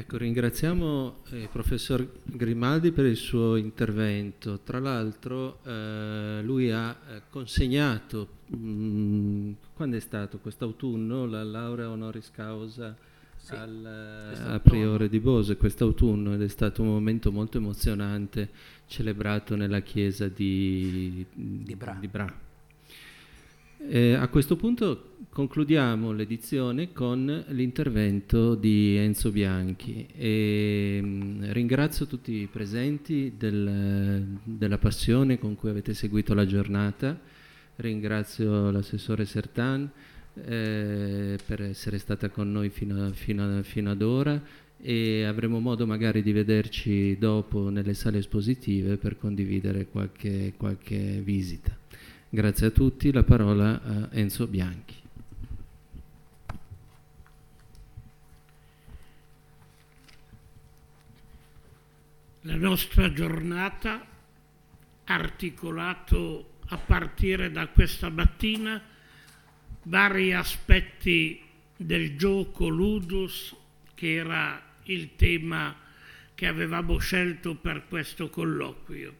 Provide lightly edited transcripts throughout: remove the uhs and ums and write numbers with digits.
Ecco, ringraziamo il professor Grimaldi per il suo intervento. Tra l'altro lui ha consegnato, quando è stato? Quest'autunno, la laurea honoris causa al priore di Bose, quest'autunno, ed è stato un momento molto emozionante celebrato nella chiesa di Bra. A questo punto concludiamo l'edizione con l'intervento di Enzo Bianchi e ringrazio tutti i presenti della passione con cui avete seguito la giornata. Ringrazio l'assessore Sertan per essere stata con noi fino ad ora, e avremo modo magari di vederci dopo nelle sale espositive per condividere qualche visita. Grazie a tutti, la parola a Enzo Bianchi. La nostra giornata ha articolato a partire da questa mattina vari aspetti del gioco ludus, che era il tema che avevamo scelto per questo colloquio.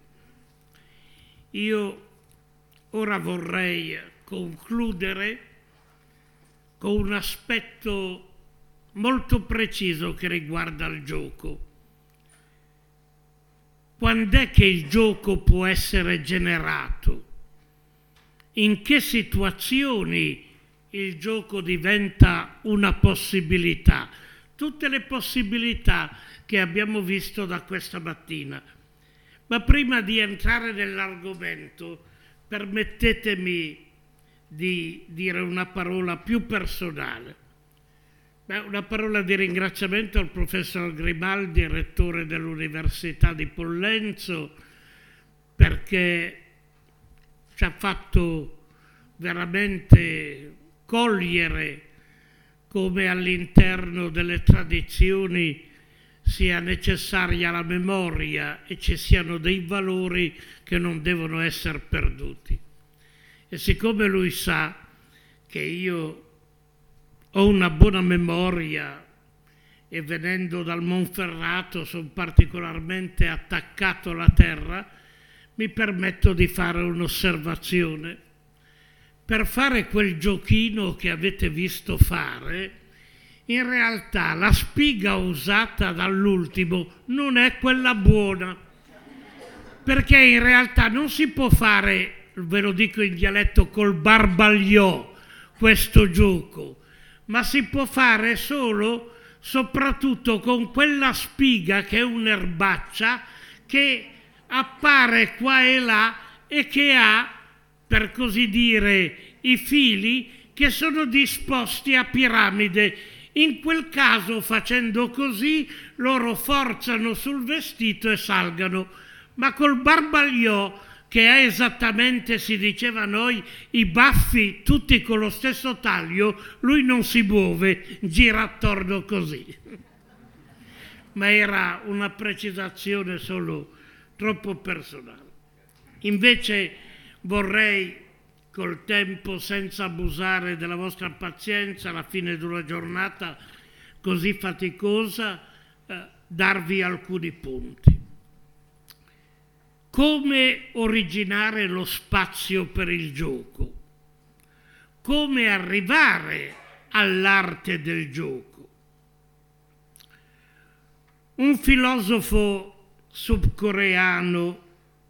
Io ora vorrei concludere con un aspetto molto preciso che riguarda il gioco. Quando è che il gioco può essere generato? In che situazioni il gioco diventa una possibilità? Tutte le possibilità che abbiamo visto da questa mattina. Ma prima di entrare nell'argomento, permettetemi di dire una parola più personale. Una parola di ringraziamento al professor Grimaldi, rettore dell'Università di Pollenzo, perché ci ha fatto veramente cogliere come all'interno delle tradizioni sia necessaria la memoria e ci siano dei valori che non devono essere perduti. E siccome lui sa che io ho una buona memoria e venendo dal Monferrato sono particolarmente attaccato alla terra, mi permetto di fare un'osservazione. Per fare quel giochino che avete visto fare, in realtà la spiga usata dall'ultimo non è quella buona, perché in realtà non si può fare, ve lo dico in dialetto, col barbagliò questo gioco, ma si può fare solo, soprattutto con quella spiga che è un'erbaccia che appare qua e là e che ha, per così dire, i fili che sono disposti a piramide. In quel caso, facendo così, loro forzano sul vestito e salgano, ma col barbagliò, che ha esattamente, si diceva noi, i baffi tutti con lo stesso taglio, lui non si muove, gira attorno così. Ma era una precisazione solo troppo personale. Invece vorrei, col tempo, senza abusare della vostra pazienza, alla fine di una giornata così faticosa, darvi alcuni punti. Come originare lo spazio per il gioco? Come arrivare all'arte del gioco? Un filosofo sudcoreano,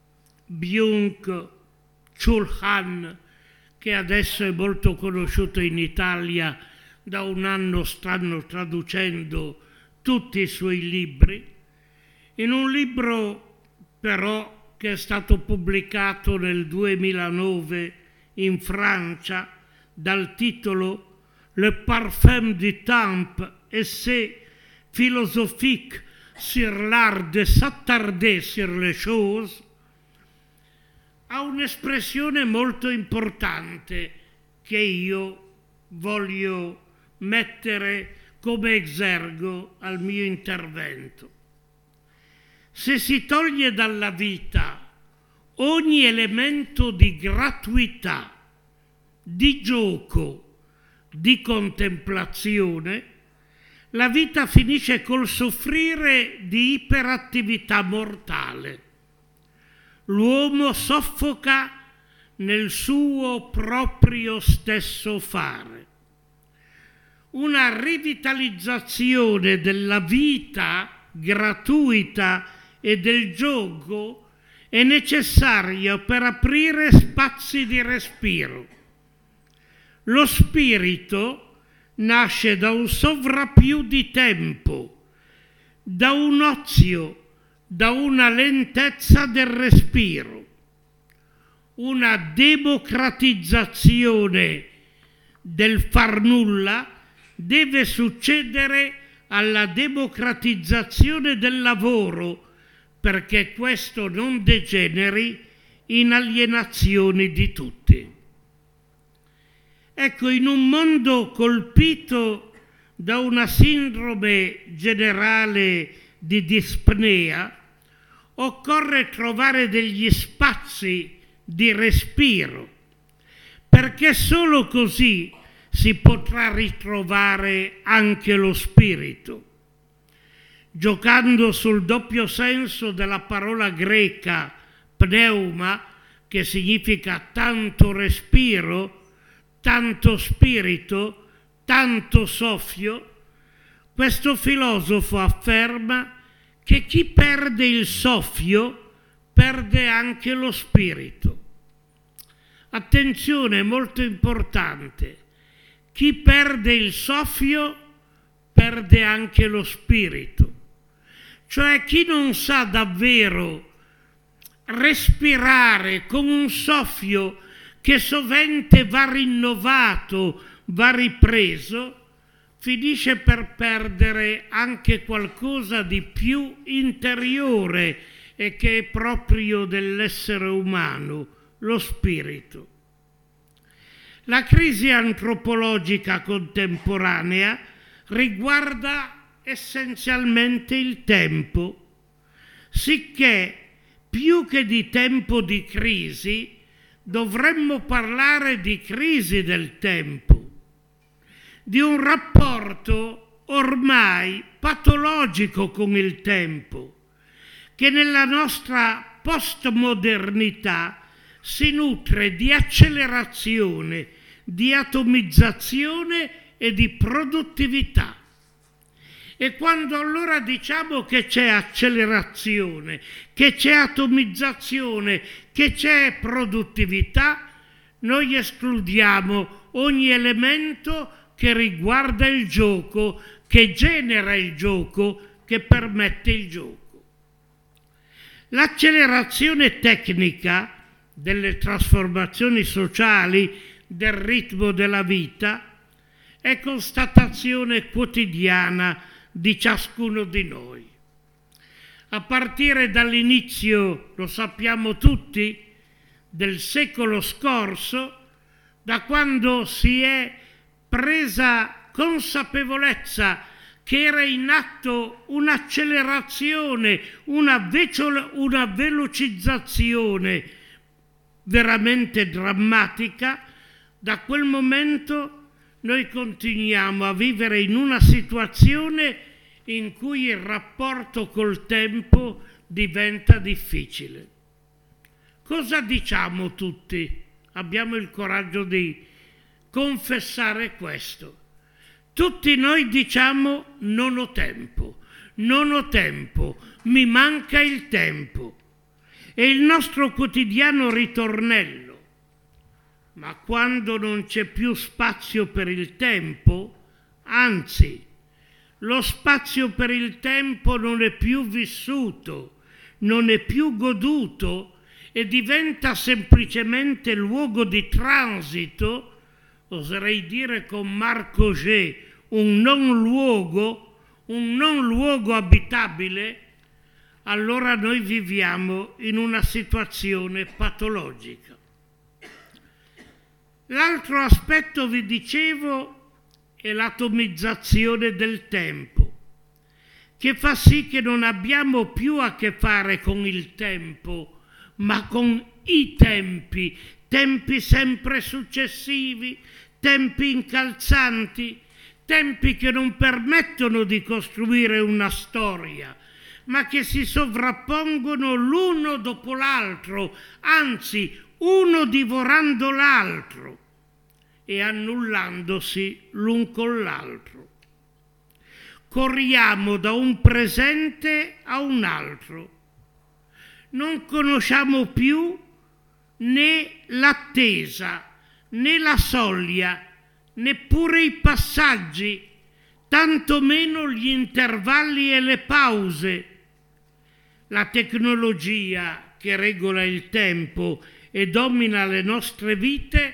Byung-Chul Han, che adesso è molto conosciuto in Italia, da un anno stanno traducendo tutti i suoi libri, in un libro però che è stato pubblicato nel 2009 in Francia dal titolo Le parfum du temps, essai philosophique sur l'art de s'attarder sur les choses, ha un'espressione molto importante che io voglio mettere come esergo al mio intervento. Se si toglie dalla vita ogni elemento di gratuità, di gioco, di contemplazione, la vita finisce col soffrire di iperattività mortale. L'uomo soffoca nel suo proprio stesso fare. Una rivitalizzazione della vita gratuita e del gioco è necessaria per aprire spazi di respiro. Lo spirito nasce da un sovrappiù di tempo, da un ozio, da una lentezza del respiro, una democratizzazione del far nulla deve succedere alla democratizzazione del lavoro, perché questo non degeneri in alienazioni di tutti. Ecco, in un mondo colpito da una sindrome generale di dispnea, occorre trovare degli spazi di respiro, perché solo così si potrà ritrovare anche lo spirito. Giocando sul doppio senso della parola greca pneuma, che significa tanto respiro, tanto spirito, tanto soffio, questo filosofo afferma che chi perde il soffio perde anche lo spirito. Attenzione, è molto importante. Chi perde il soffio perde anche lo spirito. Cioè chi non sa davvero respirare con un soffio che sovente va rinnovato, va ripreso, finisce per perdere anche qualcosa di più interiore e che è proprio dell'essere umano, lo spirito. La crisi antropologica contemporanea riguarda essenzialmente il tempo, sicché più che di tempo di crisi dovremmo parlare di crisi del tempo, di un rapporto ormai patologico con il tempo, che nella nostra postmodernità si nutre di accelerazione, di atomizzazione e di produttività. E quando allora diciamo che c'è accelerazione, che c'è atomizzazione, che c'è produttività, noi escludiamo ogni elemento che riguarda il gioco, che genera il gioco, che permette il gioco. L'accelerazione tecnica delle trasformazioni sociali, del ritmo della vita, è constatazione quotidiana di ciascuno di noi. A partire dall'inizio, lo sappiamo tutti, del secolo scorso, da quando si è presa consapevolezza che era in atto un'accelerazione, una velocizzazione veramente drammatica, da quel momento noi continuiamo a vivere in una situazione in cui il rapporto col tempo diventa difficile. Cosa diciamo tutti? Abbiamo il coraggio di confessare questo. Tutti noi diciamo non ho tempo, mi manca il tempo. È il nostro quotidiano ritornello. Ma quando non c'è più spazio per il tempo, anzi, lo spazio per il tempo non è più vissuto, non è più goduto e diventa semplicemente luogo di transito, oserei dire con Marc Augé, un non luogo abitabile, allora noi viviamo in una situazione patologica. L'altro aspetto, vi dicevo, è l'atomizzazione del tempo, che fa sì che non abbiamo più a che fare con il tempo, ma con i tempi sempre successivi, tempi incalzanti, tempi che non permettono di costruire una storia, ma che si sovrappongono l'uno dopo l'altro, anzi uno divorando l'altro e annullandosi l'un con l'altro. Corriamo da un presente a un altro. Non conosciamo più né l'attesa, né la soglia, neppure i passaggi, tantomeno gli intervalli e le pause. La tecnologia che regola il tempo e domina le nostre vite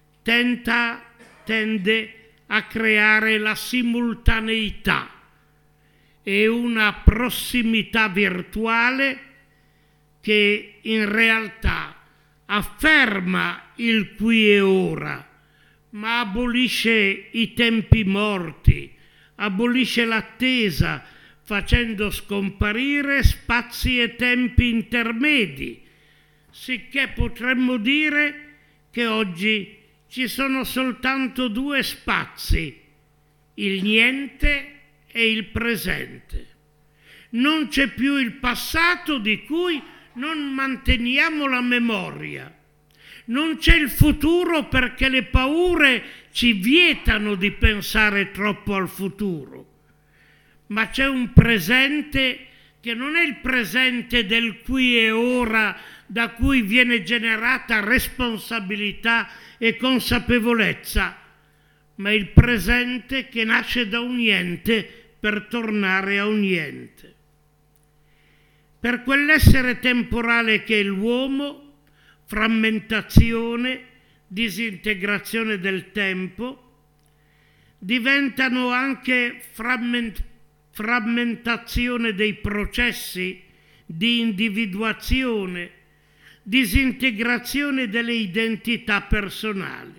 tende a creare la simultaneità e una prossimità virtuale che in realtà afferma il qui e ora, ma abolisce i tempi morti, abolisce l'attesa, facendo scomparire spazi e tempi intermedi, sicché potremmo dire che oggi ci sono soltanto due spazi, il niente e il presente. Non c'è più il passato di cui non manteniamo la memoria. Non c'è il futuro perché le paure ci vietano di pensare troppo al futuro. Ma c'è un presente che non è il presente del qui e ora, da cui viene generata responsabilità e consapevolezza, ma il presente che nasce da un niente per tornare a un niente. Per quell'essere temporale che è l'uomo, frammentazione, disintegrazione del tempo, diventano anche frammentazione dei processi di individuazione, disintegrazione delle identità personali.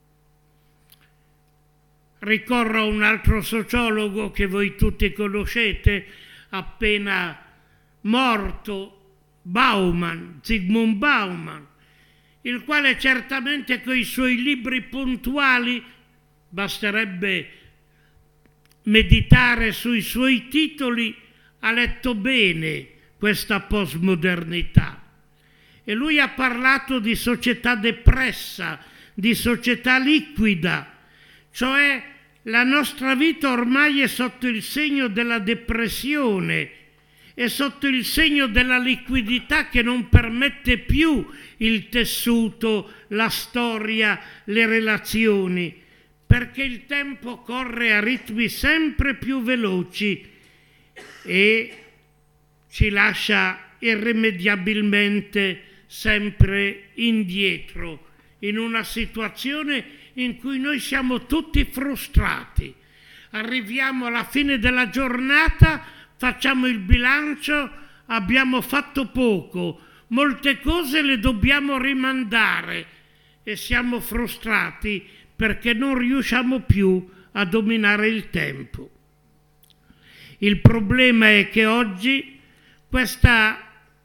Ricorro a un altro sociologo che voi tutti conoscete, appena morto, Zygmunt Bauman, il quale certamente con i suoi libri puntuali, basterebbe meditare sui suoi titoli, ha letto bene questa postmodernità. E lui ha parlato di società depressa, di società liquida, cioè la nostra vita ormai è sotto il segno della depressione, è sotto il segno della liquidità che non permette più il tessuto, la storia, le relazioni, perché il tempo corre a ritmi sempre più veloci e ci lascia irrimediabilmente sempre indietro, in una situazione in cui noi siamo tutti frustrati. Arriviamo alla fine della giornata, facciamo il bilancio, abbiamo fatto poco, molte cose le dobbiamo rimandare e siamo frustrati perché non riusciamo più a dominare il tempo. Il problema è che oggi questa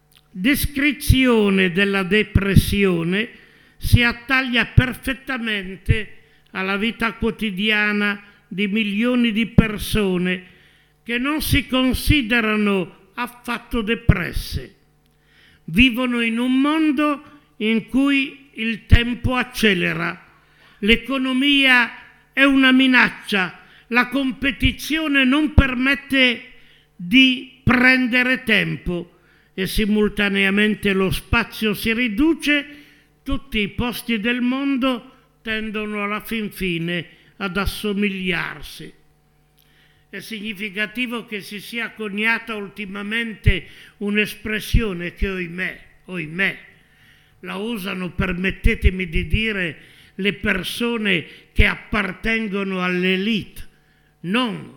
descrizione della depressione si attaglia perfettamente alla vita quotidiana di milioni di persone che non si considerano affatto depresse. Vivono in un mondo in cui il tempo accelera, l'economia è una minaccia, la competizione non permette di prendere tempo e simultaneamente lo spazio si riduce, tutti i posti del mondo tendono alla fin fine ad assomigliarsi. È significativo che si sia coniata ultimamente un'espressione che oimè, la usano, permettetemi di dire, le persone che appartengono all'elite, non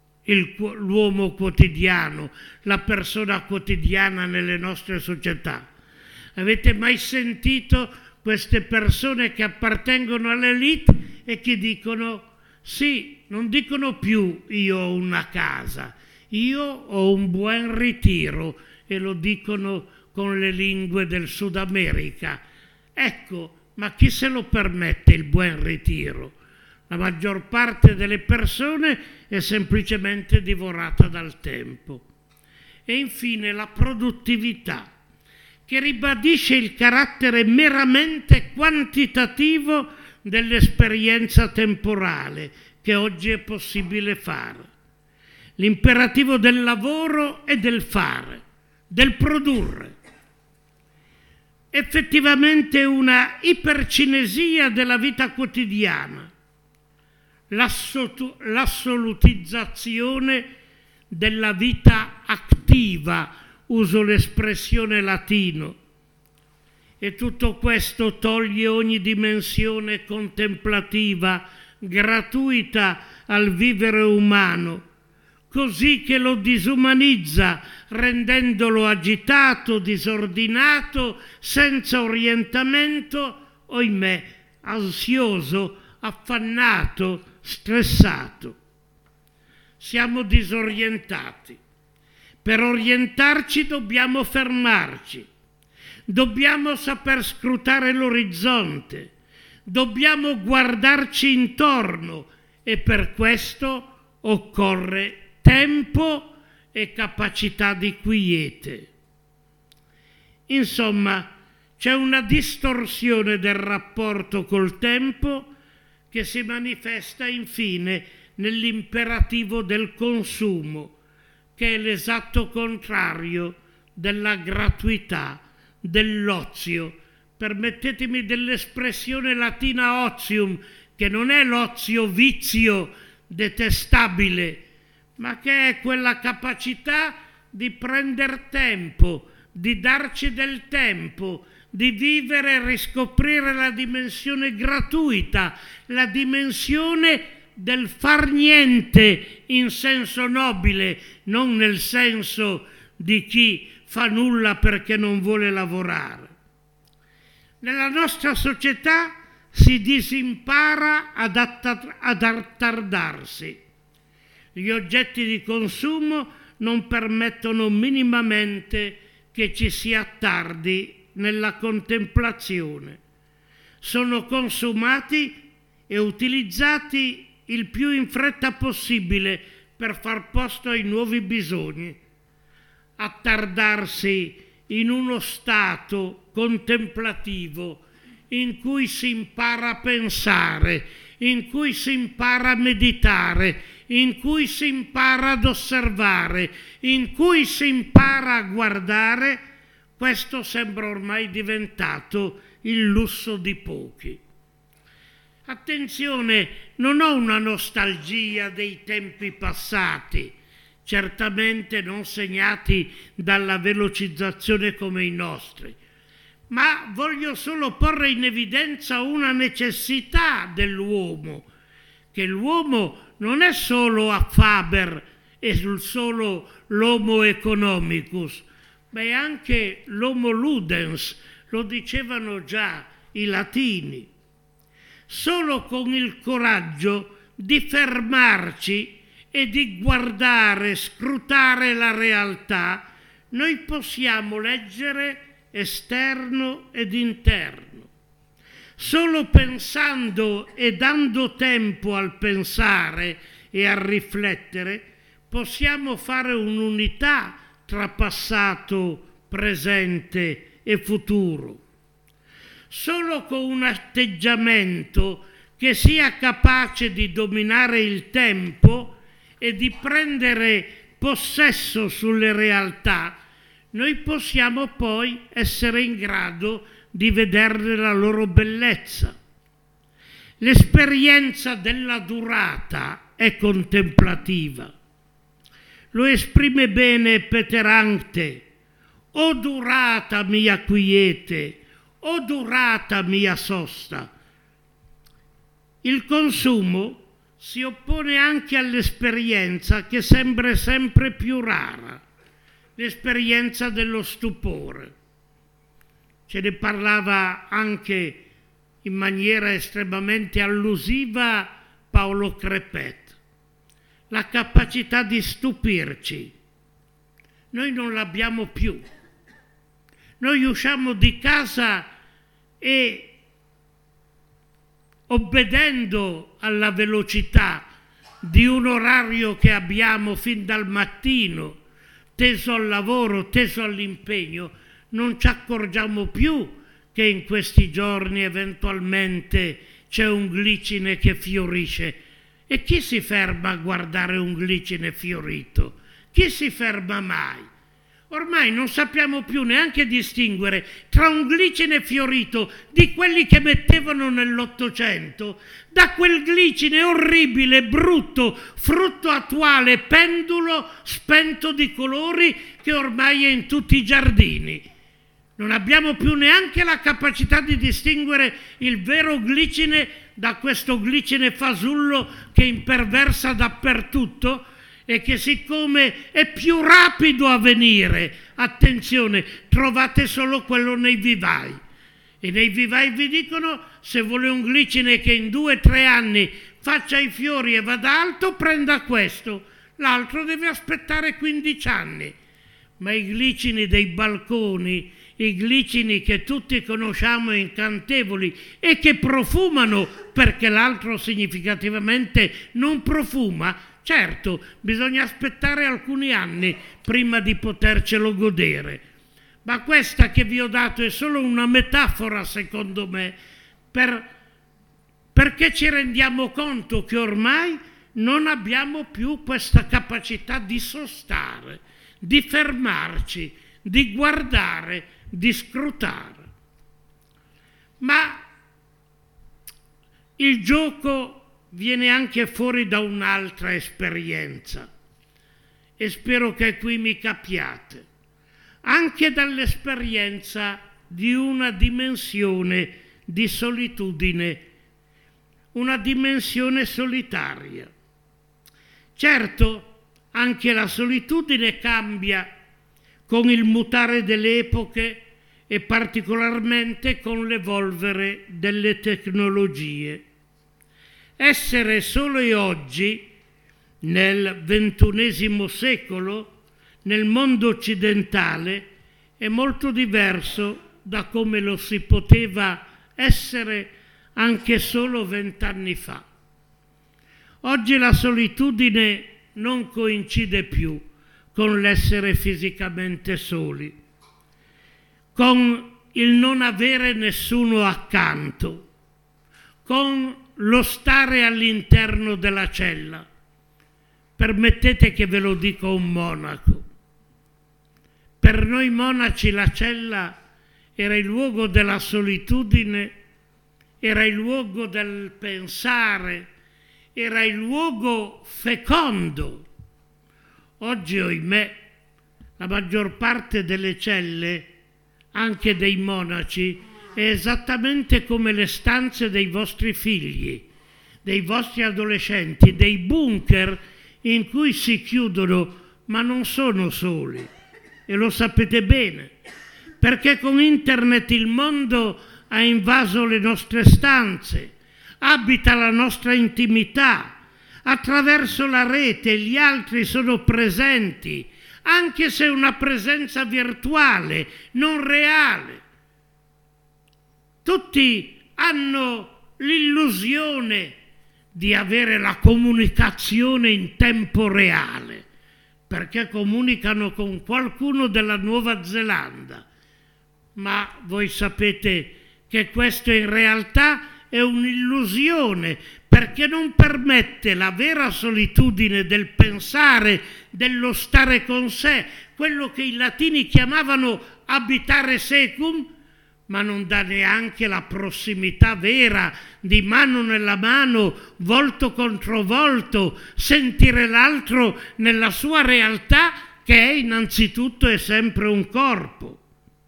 l'uomo quotidiano, la persona quotidiana nelle nostre società. Avete mai sentito queste persone che appartengono all'elite e che dicono sì, non dicono più io ho una casa, io ho un buon ritiro, e lo dicono con le lingue del Sud America. Ecco, ma chi se lo permette il buon ritiro? La maggior parte delle persone è semplicemente divorata dal tempo. E infine la produttività, che ribadisce il carattere meramente quantitativo dell'esperienza temporale che oggi è possibile fare. L'imperativo del lavoro e del fare, del produrre. Effettivamente una ipercinesia della vita quotidiana, l'assolutizzazione della vita attiva, uso l'espressione latino, e tutto questo toglie ogni dimensione contemplativa, gratuita al vivere umano, così che lo disumanizza, rendendolo agitato, disordinato, senza orientamento, ohimè, ansioso, affannato, stressato. Siamo disorientati. Per orientarci dobbiamo fermarci, dobbiamo saper scrutare l'orizzonte, dobbiamo guardarci intorno e per questo occorre tempo e capacità di quiete. Insomma, c'è una distorsione del rapporto col tempo che si manifesta infine nell'imperativo del consumo, che è l'esatto contrario della gratuità, dell'ozio. Permettetemi dell'espressione latina otium, che non è l'ozio vizio detestabile, ma che è quella capacità di prendere tempo, di darci del tempo, di vivere e riscoprire la dimensione gratuita, la dimensione del far niente in senso nobile, non nel senso di chi fa nulla perché non vuole lavorare. Nella nostra società si disimpara ad attardarsi. Gli oggetti di consumo non permettono minimamente che ci si attardi nella contemplazione. Sono consumati e utilizzati il più in fretta possibile per far posto ai nuovi bisogni. Attardarsi in uno stato contemplativo in cui si impara a pensare, in cui si impara a meditare, in cui si impara ad osservare, in cui si impara a guardare, questo sembra ormai diventato il lusso di pochi. Attenzione, non ho una nostalgia dei tempi passati, certamente non segnati dalla velocizzazione come i nostri, ma voglio solo porre in evidenza una necessità dell'uomo, che l'uomo non è solo a Faber e solo l'homo economicus, ma è anche l'homo ludens, lo dicevano già i latini. Solo con il coraggio di fermarci e di guardare, scrutare la realtà, noi possiamo leggere esterno ed interno. Solo pensando e dando tempo al pensare e a riflettere, possiamo fare un'unità tra passato, presente e futuro. Solo con un atteggiamento che sia capace di dominare il tempo e di prendere possesso sulle realtà, noi possiamo poi essere in grado di vederne la loro bellezza. L'esperienza della durata è contemplativa. Lo esprime bene Peter Ankte: o durata mia quiete, o durata mia sosta. Il consumo si oppone anche all'esperienza che sembra sempre più rara, l'esperienza dello stupore. Ce ne parlava anche in maniera estremamente allusiva Paolo Crepet. La capacità di stupirci. Noi non l'abbiamo più. Noi usciamo di casa e obbedendo alla velocità di un orario che abbiamo fin dal mattino, teso al lavoro, teso all'impegno, non ci accorgiamo più che in questi giorni eventualmente c'è un glicine che fiorisce. E chi si ferma a guardare un glicine fiorito? Chi si ferma mai? Ormai non sappiamo più neanche distinguere tra un glicine fiorito di quelli che mettevano nell'Ottocento da quel glicine orribile, brutto, frutto attuale, pendulo spento di colori che ormai è in tutti i giardini. Non abbiamo più neanche la capacità di distinguere il vero glicine da questo glicine fasullo che imperversa dappertutto e che, siccome è più rapido a venire, attenzione, trovate solo quello nei vivai. E nei vivai vi dicono: se vuole un glicine che in 2 o 3 anni faccia i fiori e vada alto, prenda questo, l'altro deve aspettare 15 anni. Ma i glicini dei balconi, i glicini che tutti conosciamo incantevoli e che profumano, perché l'altro significativamente non profuma, certo, bisogna aspettare alcuni anni prima di potercelo godere. Ma questa che vi ho dato è solo una metafora, secondo me, perché ci rendiamo conto che ormai non abbiamo più questa capacità di sostare, di fermarci, di guardare, di scrutare. Ma il gioco viene anche fuori da un'altra esperienza, e spero che qui mi capiate, anche dall'esperienza di una dimensione di solitudine, una dimensione solitaria. Certo, anche la solitudine cambia con il mutare delle epoche e particolarmente con l'evolvere delle tecnologie. Essere solo oggi, nel XXI secolo, nel mondo occidentale, è molto diverso da come lo si poteva essere anche solo 20 anni fa. Oggi la solitudine non coincide più con l'essere fisicamente soli, con il non avere nessuno accanto, con lo stare all'interno della cella. Permettete che ve lo dica un monaco. Per noi monaci la cella era il luogo della solitudine, era il luogo del pensare, era il luogo fecondo. Oggi, ohimè, la maggior parte delle celle, anche dei monaci, è esattamente come le stanze dei vostri figli, dei vostri adolescenti, dei bunker in cui si chiudono, ma non sono soli, e lo sapete bene, perché con internet il mondo ha invaso le nostre stanze, abita la nostra intimità. Attraverso la rete gli altri sono presenti, anche se è una presenza virtuale, non reale. Tutti hanno l'illusione di avere la comunicazione in tempo reale, perché comunicano con qualcuno della Nuova Zelanda. Ma voi sapete che questo in realtà è un'illusione, perché non permette la vera solitudine del pensare, dello stare con sé, quello che i latini chiamavano abitare secum, ma non dà neanche la prossimità vera di mano nella mano, volto contro volto, sentire l'altro nella sua realtà, che è innanzitutto e sempre un corpo.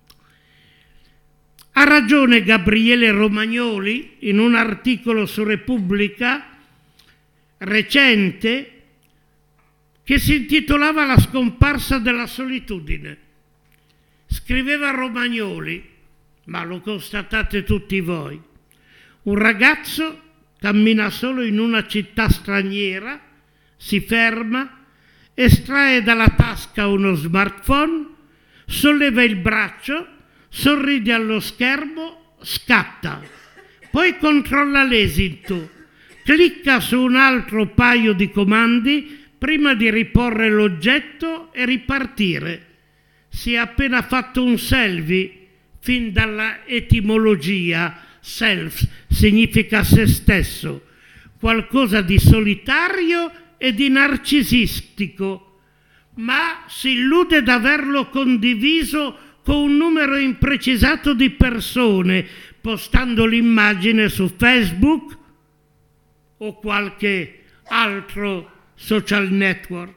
Ha ragione Gabriele Romagnoli in un articolo su Repubblica recente che si intitolava La scomparsa della solitudine. Scriveva Romagnoli, ma lo constatate tutti voi: un ragazzo cammina solo in una città straniera, si ferma, estrae dalla tasca uno smartphone, solleva il braccio, sorride allo schermo, scatta. poi controlla l'esito, clicca su un altro paio di comandi prima di riporre l'oggetto e ripartire. Si è appena fatto un selfie, fin dalla etimologia, self significa se stesso, qualcosa di solitario e di narcisistico, ma si illude d'averlo condiviso con un numero imprecisato di persone, postando l'immagine su Facebook o qualche altro social network.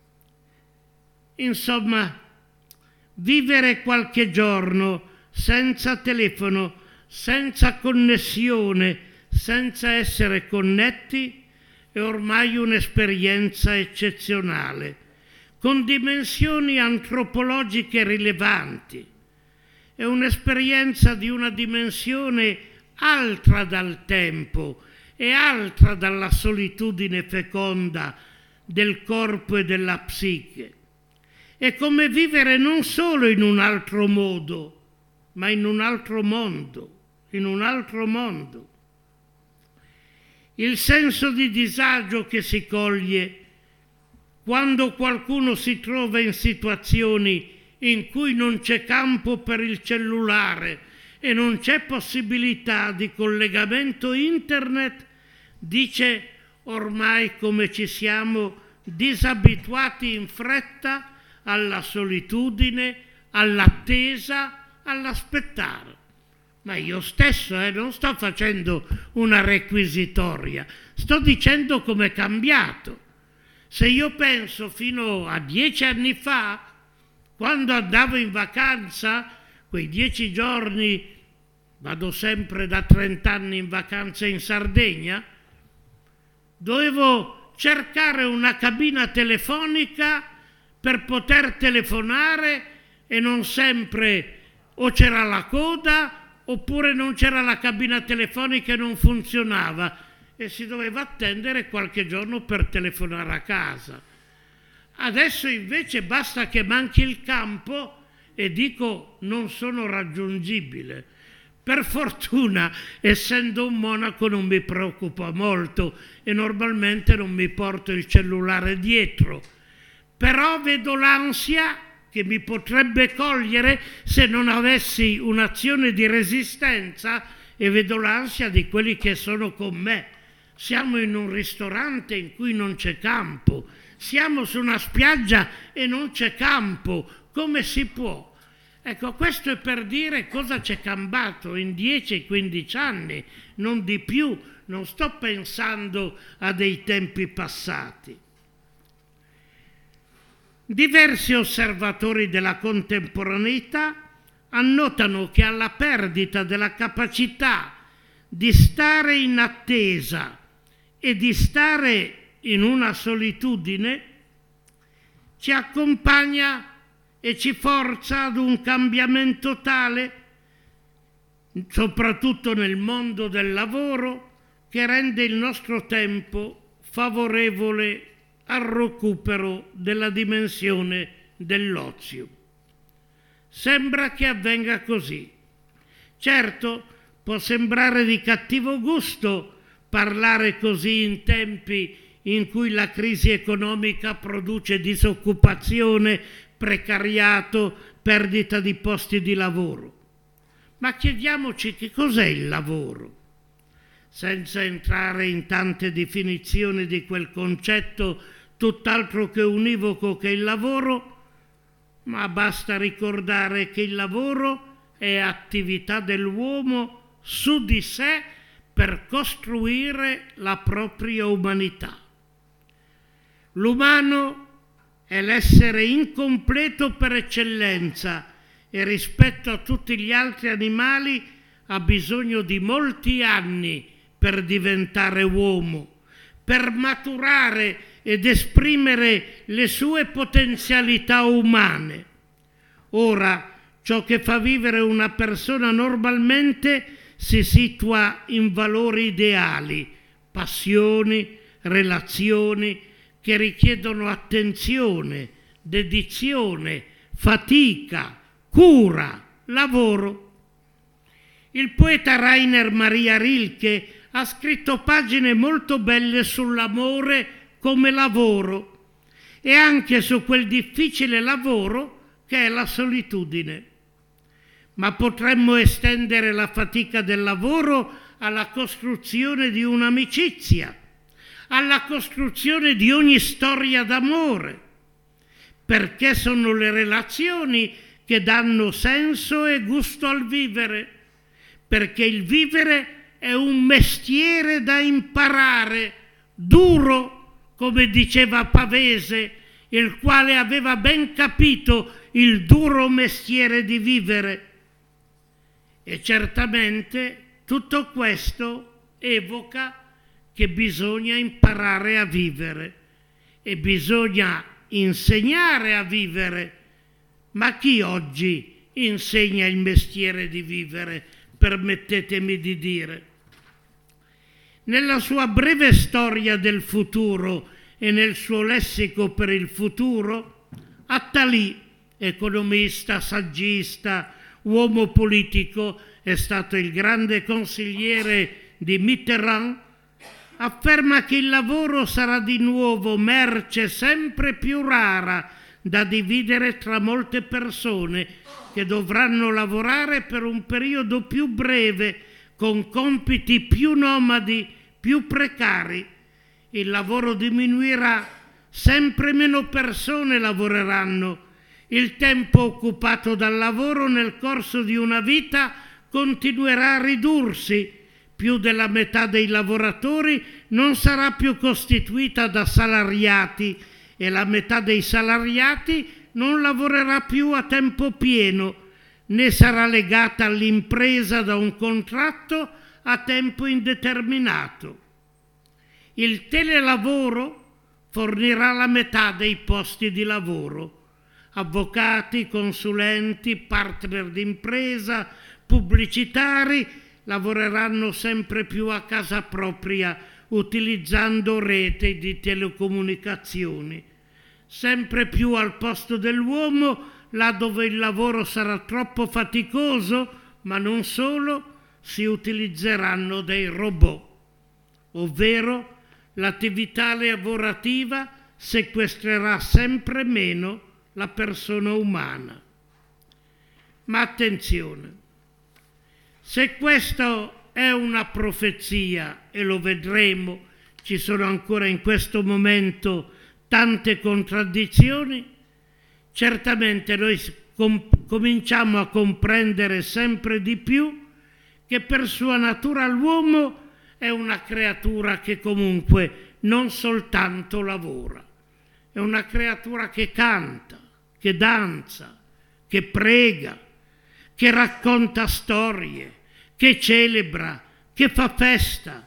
Insomma, vivere qualche giorno senza telefono, senza connessione, senza essere connetti, è ormai un'esperienza eccezionale, con dimensioni antropologiche rilevanti. È un'esperienza di una dimensione altra dal tempo e altra dalla solitudine feconda del corpo e della psiche. È come vivere non solo in un altro modo, ma in un altro mondo, in un altro mondo. Il senso di disagio che si coglie quando qualcuno si trova in situazioni in cui non c'è campo per il cellulare e non c'è possibilità di collegamento internet, dice ormai come ci siamo disabituati in fretta alla solitudine, all'attesa, all'aspettare. Ma io stesso non sto facendo una requisitoria, sto dicendo com'è cambiato. Se io penso fino a 10 anni fa, quando andavo in vacanza, quei 10 giorni, vado sempre da 30 anni in vacanza in Sardegna, dovevo cercare una cabina telefonica per poter telefonare e non sempre o c'era la coda oppure non c'era la cabina telefonica e non funzionava e si doveva attendere qualche giorno per telefonare a casa. Adesso invece basta che manchi il campo e dico non sono raggiungibile. Per fortuna, essendo un monaco, non mi preoccupa molto e normalmente non mi porto il cellulare dietro. Però vedo l'ansia che mi potrebbe cogliere se non avessi un'azione di resistenza e vedo l'ansia di quelli che sono con me. Siamo in un ristorante in cui non c'è campo, siamo su una spiaggia e non c'è campo, come si può? Ecco, questo è per dire cosa c'è cambiato in 10-15 anni, non di più, non sto pensando a dei tempi passati. Diversi osservatori della contemporaneità annotano che alla perdita della capacità di stare in attesa e di stare in una solitudine ci accompagna e ci forza ad un cambiamento tale, soprattutto nel mondo del lavoro, che rende il nostro tempo favorevole al recupero della dimensione dell'ozio. Sembra che avvenga così. Certo, può sembrare di cattivo gusto parlare così in tempi in cui la crisi economica produce disoccupazione, precariato, perdita di posti di lavoro. Ma chiediamoci che cos'è il lavoro. Senza entrare in tante definizioni di quel concetto tutt'altro che univoco che il lavoro, ma basta ricordare che il lavoro è attività dell'uomo su di sé per costruire la propria umanità. L'umano è l'essere incompleto per eccellenza e rispetto a tutti gli altri animali ha bisogno di molti anni per diventare uomo, per maturare ed esprimere le sue potenzialità umane. Ora, ciò che fa vivere una persona normalmente si situa in valori ideali, passioni, relazioni che richiedono attenzione, dedizione, fatica, cura, lavoro. Il poeta Rainer Maria Rilke ha scritto pagine molto belle sull'amore come lavoro e anche su quel difficile lavoro che è la solitudine. Ma potremmo estendere la fatica del lavoro alla costruzione di un'amicizia, alla costruzione di ogni storia d'amore, perché sono le relazioni che danno senso e gusto al vivere, perché il vivere è un mestiere da imparare, duro, come diceva Pavese, il quale aveva ben capito il duro mestiere di vivere. E certamente tutto questo evoca che bisogna imparare a vivere e bisogna insegnare a vivere. Ma chi oggi insegna il mestiere di vivere, permettetemi di dire? Nella sua breve storia del futuro e nel suo lessico per il futuro, Attali, economista, saggista, uomo politico, è stato il grande consigliere di Mitterrand, afferma che il lavoro sarà di nuovo merce sempre più rara da dividere tra molte persone che dovranno lavorare per un periodo più breve, con compiti più nomadi, più precari. Il lavoro diminuirà, sempre meno persone lavoreranno. Il tempo occupato dal lavoro nel corso di una vita continuerà a ridursi. Più della metà dei lavoratori non sarà più costituita da salariati e la metà dei salariati non lavorerà più a tempo pieno, né sarà legata all'impresa da un contratto a tempo indeterminato. Il telelavoro fornirà la metà dei posti di lavoro. Avvocati, consulenti, partner d'impresa, pubblicitari lavoreranno sempre più a casa propria utilizzando rete di telecomunicazioni. Sempre più al posto dell'uomo, là dove il lavoro sarà troppo faticoso, ma non solo, si utilizzeranno dei robot, ovvero l'attività lavorativa sequestrerà sempre meno la persona umana. Ma attenzione, se questa è una profezia, e lo vedremo, ci sono ancora in questo momento tante contraddizioni, certamente noi cominciamo a comprendere sempre di più che per sua natura l'uomo è una creatura che comunque non soltanto lavora, è una creatura che canta, che danza, che prega, che racconta storie, che celebra, che fa festa,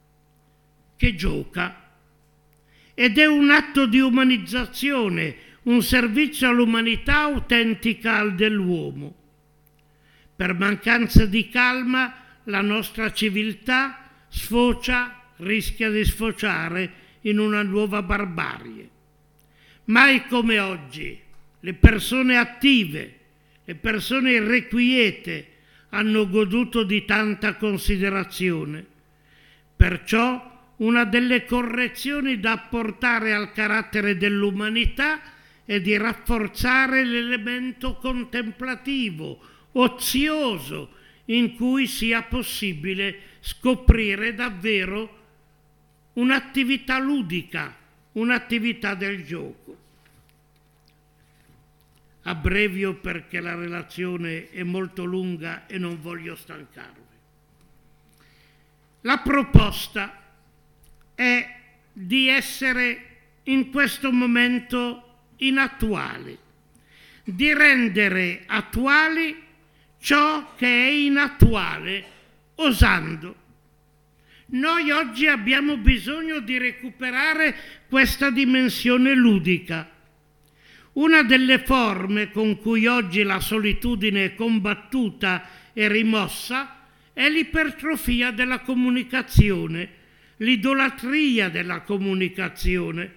che gioca. Ed è un atto di umanizzazione, un servizio all'umanità autentica al dell'uomo. Per mancanza di calma la nostra civiltà rischia di sfociare in una nuova barbarie. Mai come oggi le persone attive, le persone irrequiete hanno goduto di tanta considerazione. Perciò una delle correzioni da apportare al carattere dell'umanità è di rafforzare l'elemento contemplativo, ozioso, in cui sia possibile scoprire davvero un'attività ludica, un'attività del gioco. Abbrevio perché la relazione è molto lunga e non voglio stancarvi. La proposta è di essere in questo momento inattuali, di rendere attuali ciò che è inattuale, osando. Noi oggi abbiamo bisogno di recuperare questa dimensione ludica. Una delle forme con cui oggi la solitudine è combattuta e rimossa è l'ipertrofia della comunicazione, l'idolatria della comunicazione.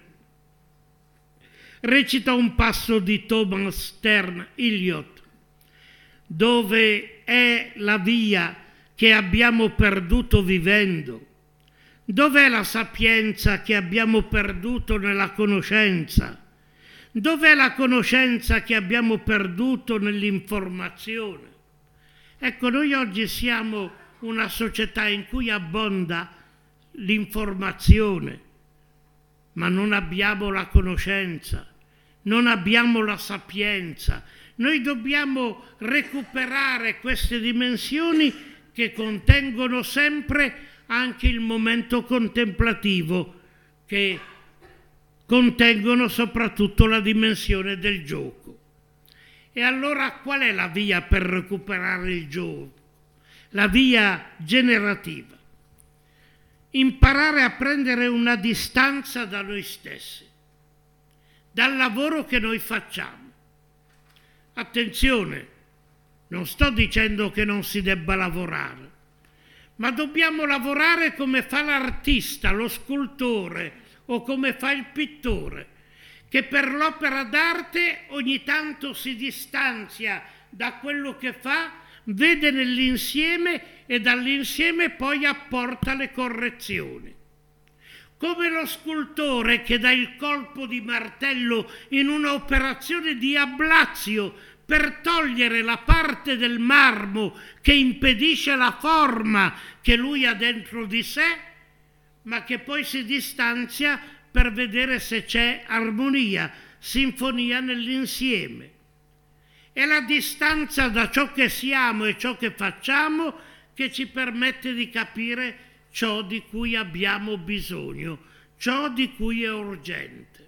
Recita un passo di Thomas Stern Eliot, dove è la via che abbiamo perduto vivendo? Dov'è la sapienza che abbiamo perduto nella conoscenza? Dov'è la conoscenza che abbiamo perduto nell'informazione? Ecco, noi oggi siamo una società in cui abbonda l'informazione, ma non abbiamo la conoscenza, non abbiamo la sapienza. Noi dobbiamo recuperare queste dimensioni che contengono sempre anche il momento contemplativo, che contengono soprattutto la dimensione del gioco. E allora qual è la via per recuperare il gioco? La via generativa. Imparare a prendere una distanza da noi stessi, dal lavoro che noi facciamo. Attenzione, non sto dicendo che non si debba lavorare, ma dobbiamo lavorare come fa l'artista, lo scultore o come fa il pittore, che per l'opera d'arte ogni tanto si distanzia da quello che fa, vede nell'insieme e dall'insieme poi apporta le correzioni. Come lo scultore che dà il colpo di martello in un'operazione di ablazio per togliere la parte del marmo che impedisce la forma che lui ha dentro di sé, ma che poi si distanzia per vedere se c'è armonia, sinfonia nell'insieme. È la distanza da ciò che siamo e ciò che facciamo che ci permette di capire ciò di cui abbiamo bisogno, ciò di cui è urgente.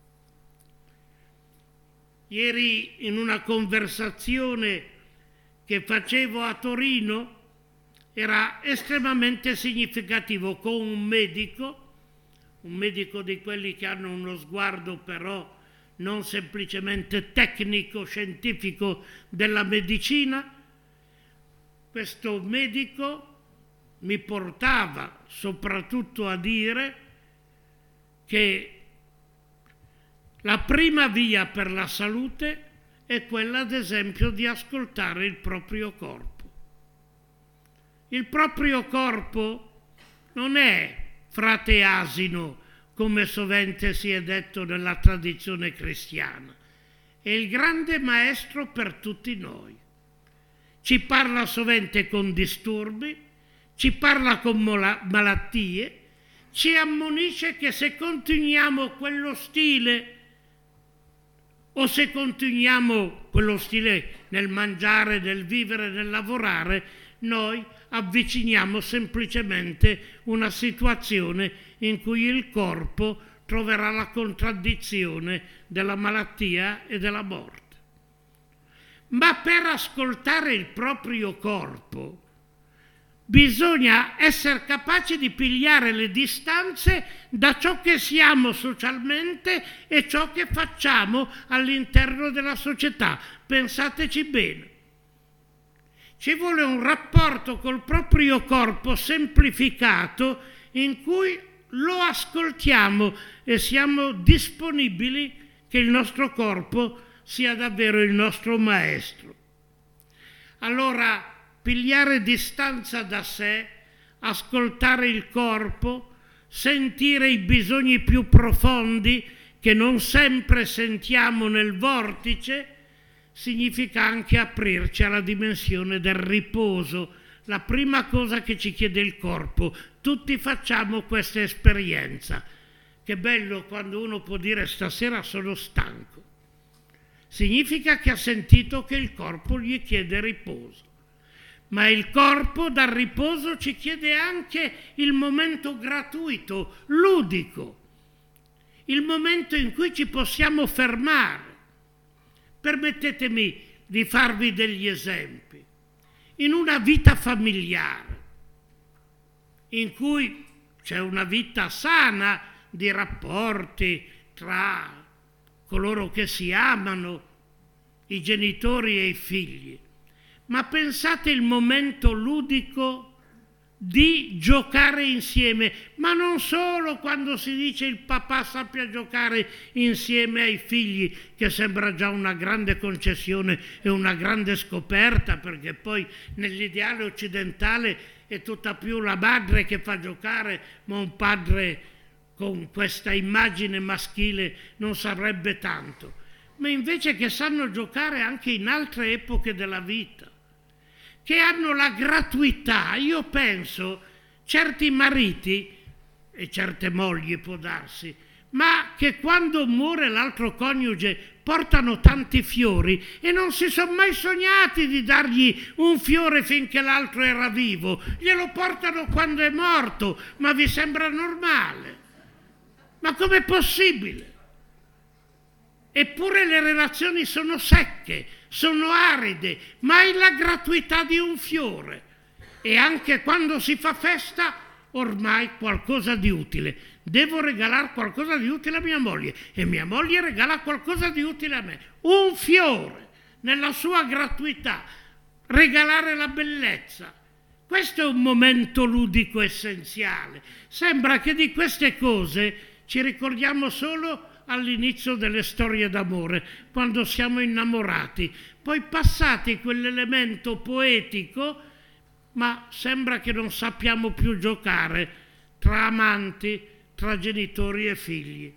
Ieri in una conversazione che facevo a Torino era estremamente significativo con un medico di quelli che hanno uno sguardo però non semplicemente tecnico, scientifico della medicina. Questo medico mi portava soprattutto a dire che la prima via per la salute è quella, ad esempio, di ascoltare il proprio corpo. Il proprio corpo non è frate asino, come sovente si è detto nella tradizione cristiana, è il grande maestro per tutti noi. Ci parla sovente con disturbi, ci parla con malattie, ci ammonisce che se continuiamo quello stile o se continuiamo quello stile nel mangiare, nel vivere, nel lavorare, noi avviciniamo semplicemente una situazione in cui il corpo troverà la contraddizione della malattia e della morte. Ma per ascoltare il proprio corpo bisogna essere capaci di pigliare le distanze da ciò che siamo socialmente e ciò che facciamo all'interno della società. Pensateci bene. Ci vuole un rapporto col proprio corpo semplificato in cui lo ascoltiamo e siamo disponibili che il nostro corpo sia davvero il nostro maestro. Allora, pigliare distanza da sé, ascoltare il corpo, sentire i bisogni più profondi che non sempre sentiamo nel vortice, significa anche aprirci alla dimensione del riposo, la prima cosa che ci chiede il corpo. Tutti facciamo questa esperienza. Che bello quando uno può dire stasera sono stanco. Significa che ha sentito che il corpo gli chiede riposo. Ma il corpo dal riposo ci chiede anche il momento gratuito, ludico, il momento in cui ci possiamo fermare. Permettetemi di farvi degli esempi. In una vita familiare, in cui c'è una vita sana di rapporti tra coloro che si amano, i genitori e i figli, ma pensate il momento ludico di giocare insieme, ma non solo quando si dice il papà sappia giocare insieme ai figli, che sembra già una grande concessione e una grande scoperta, perché poi nell'ideale occidentale è tutta più la madre che fa giocare, ma un padre con questa immagine maschile non sarebbe tanto, ma invece che sanno giocare anche in altre epoche della vita, che hanno la gratuità. Io penso, certi mariti e certe mogli può darsi, ma che quando muore l'altro coniuge portano tanti fiori e non si sono mai sognati di dargli un fiore finché l'altro era vivo, glielo portano quando è morto, ma vi sembra normale? Ma com'è possibile? Eppure le relazioni sono secche, sono aride, mai la gratuità di un fiore. E anche quando si fa festa, ormai qualcosa di utile. Devo regalare qualcosa di utile a mia moglie e mia moglie regala qualcosa di utile a me. Un fiore, nella sua gratuità, regalare la bellezza. Questo è un momento ludico essenziale. Sembra che di queste cose ci ricordiamo solo all'inizio delle storie d'amore, quando siamo innamorati. Poi passati quell'elemento poetico, ma sembra che non sappiamo più giocare tra amanti, tra genitori e figli.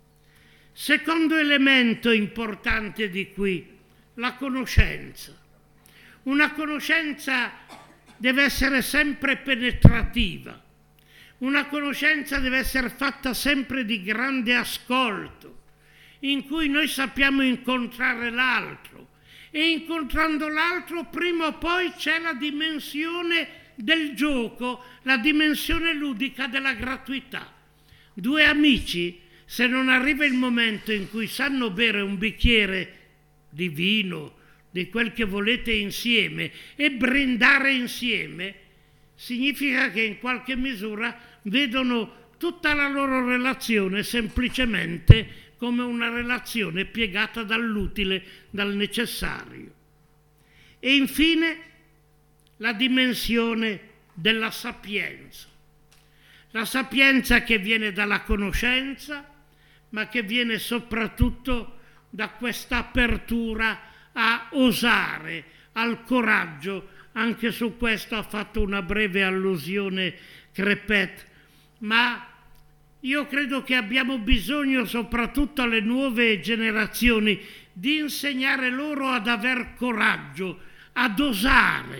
Secondo elemento importante di qui, la conoscenza. Una conoscenza deve essere sempre penetrativa. Una conoscenza deve essere fatta sempre di grande ascolto, in cui noi sappiamo incontrare l'altro, e incontrando l'altro prima o poi c'è la dimensione del gioco, la dimensione ludica della gratuità. Due amici, se non arriva il momento in cui sanno bere un bicchiere di vino, di quel che volete insieme, e brindare insieme, significa che in qualche misura vedono tutta la loro relazione semplicemente come una relazione piegata dall'utile, dal necessario. E infine la dimensione della sapienza. La sapienza che viene dalla conoscenza, ma che viene soprattutto da questa apertura a osare, al coraggio. Anche su questo ha fatto una breve allusione Crepet, ma io credo che abbiamo bisogno, soprattutto alle nuove generazioni, di insegnare loro ad aver coraggio, ad osare.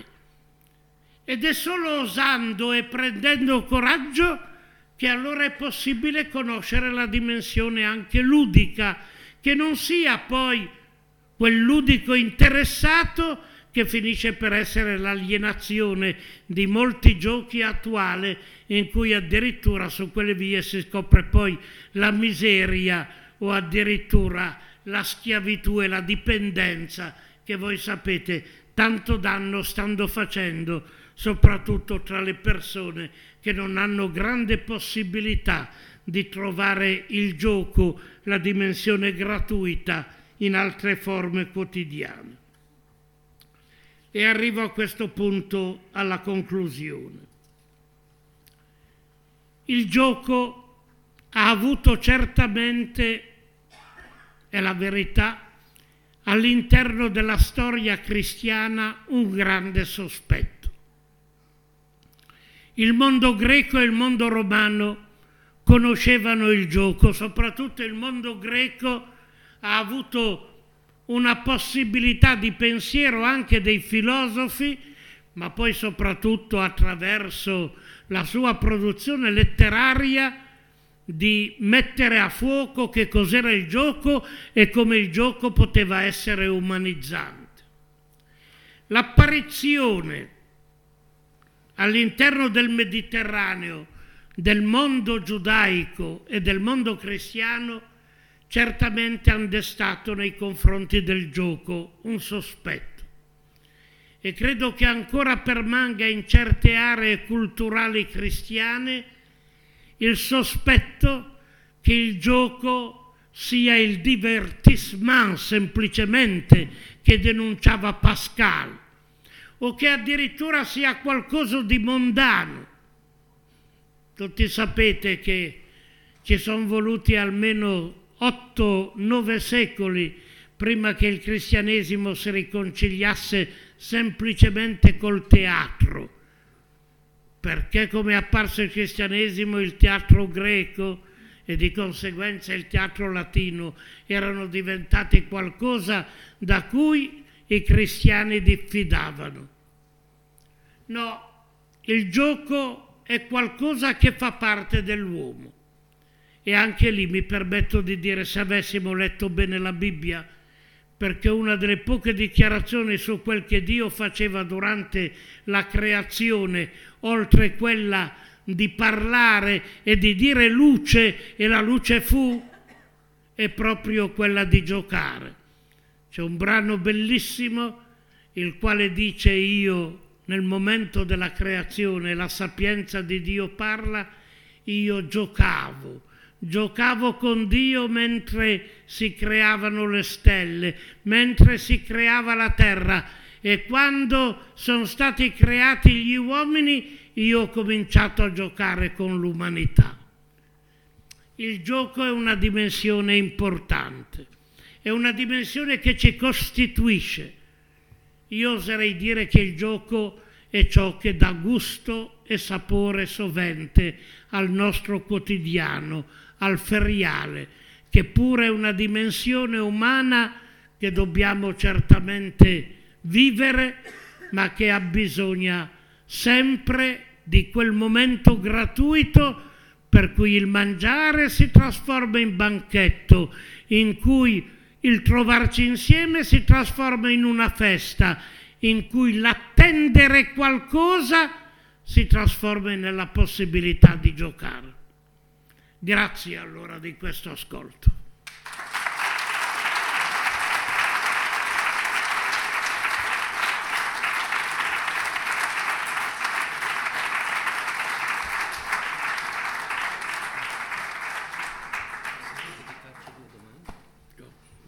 Ed è solo osando e prendendo coraggio che allora è possibile conoscere la dimensione anche ludica, che non sia poi quel ludico interessato che finisce per essere l'alienazione di molti giochi attuali, in cui addirittura su quelle vie si scopre poi la miseria o addirittura la schiavitù e la dipendenza che voi sapete tanto danno stanno facendo, soprattutto tra le persone che non hanno grande possibilità di trovare il gioco, la dimensione gratuita in altre forme quotidiane. E arrivo a questo punto alla conclusione. Il gioco ha avuto certamente, è la verità, all'interno della storia cristiana un grande sospetto. Il mondo greco e il mondo romano conoscevano il gioco, soprattutto il mondo greco ha avuto una possibilità di pensiero anche dei filosofi, ma poi soprattutto attraverso la sua produzione letteraria, di mettere a fuoco che cos'era il gioco e come il gioco poteva essere umanizzante. L'apparizione all'interno del Mediterraneo del mondo giudaico e del mondo cristiano certamente hanno destato nei confronti del gioco un sospetto, e credo che ancora permanga in certe aree culturali cristiane il sospetto che il gioco sia il divertissement semplicemente che denunciava Pascal, o che addirittura sia qualcosa di mondano, Tutti sapete che ci sono voluti almeno 8-9 secoli prima che il cristianesimo si riconciliasse semplicemente col teatro, perché come è apparso il cristianesimo, il teatro greco e di conseguenza il teatro latino erano diventati qualcosa da cui i cristiani diffidavano. No, il gioco è qualcosa che fa parte dell'uomo. E anche lì mi permetto di dire, se avessimo letto bene la Bibbia, perché una delle poche dichiarazioni su quel che Dio faceva durante la creazione, oltre quella di parlare e di dire luce e la luce fu, è proprio quella di giocare. C'è un brano bellissimo il quale dice: io nel momento della creazione, la sapienza di Dio parla, io giocavo con Dio mentre si creavano le stelle, mentre si creava la terra, e quando sono stati creati gli uomini io ho cominciato a giocare con l'umanità. Il gioco è una dimensione importante, è una dimensione che ci costituisce. Io oserei dire che il gioco è ciò che dà gusto e sapore sovente al nostro quotidiano, al feriale, che pure è una dimensione umana che dobbiamo certamente vivere, ma che abbisogna sempre di quel momento gratuito per cui il mangiare si trasforma in banchetto, in cui il trovarci insieme si trasforma in una festa, in cui l'attendere qualcosa si trasforma nella possibilità di giocare. Grazie allora di questo ascolto.